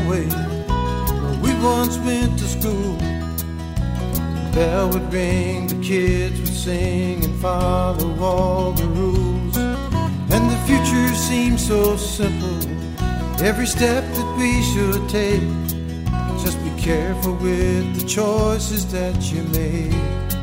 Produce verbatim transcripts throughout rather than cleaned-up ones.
way where we once went to school. The bell would ring, the kids would sing and follow all the rules. And the future seemed so simple, every step that we should take. Just be careful with the choices that you made,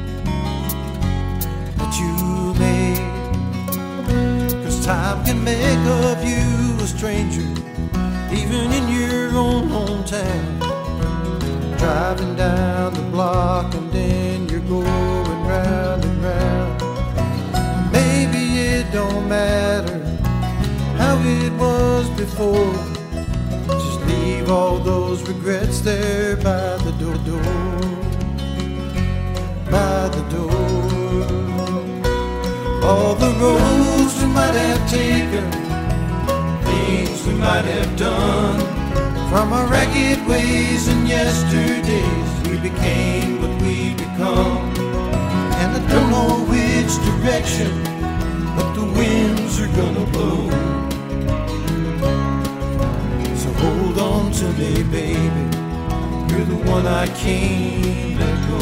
that you made. Cause time can make of you a stranger, even in your own hometown. Driving down the block and then you're going round and round. Maybe it don't matter how it was before. Just leave all those regrets there by the door, door, by the door. All the roads we might have taken, things we might have done, from our ragged ways and yesterdays, we became what we become. And I don't know which direction, but the winds are gonna blow. So hold on to me, baby, you're the one I can't let go.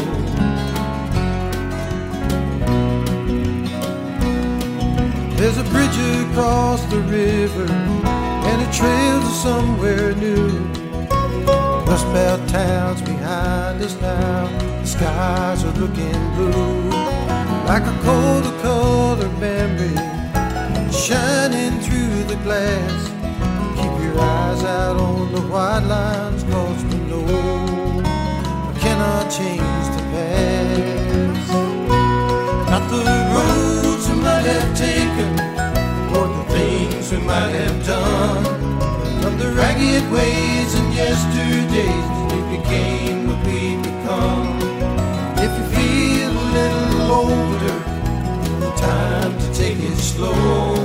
There's a bridge across the river and a trail to somewhere new. Rust Belt town's behind us now, the skies are looking blue, like a cold color memory shining through the glass. Keep your eyes out on the white lines, cause we know we cannot change the past. Not the roads we might have taken, or the things we might have done, from the ragged ways and yesterdays, we became what we become. If you feel a little older, time to take it slow.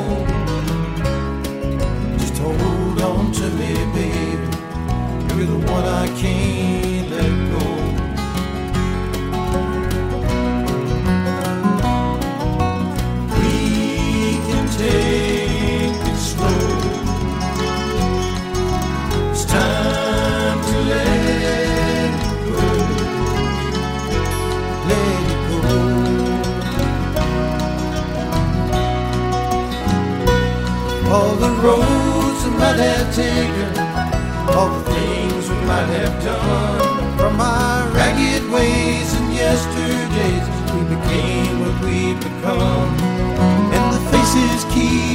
Just hold on to me, baby, you're the one I can't let go. We can take it slow. It's time to let it go. Let it go. All the roads we might have taken, all the things we might have done, from our ragged ways and yesterdays, we became what we become. And the faces keep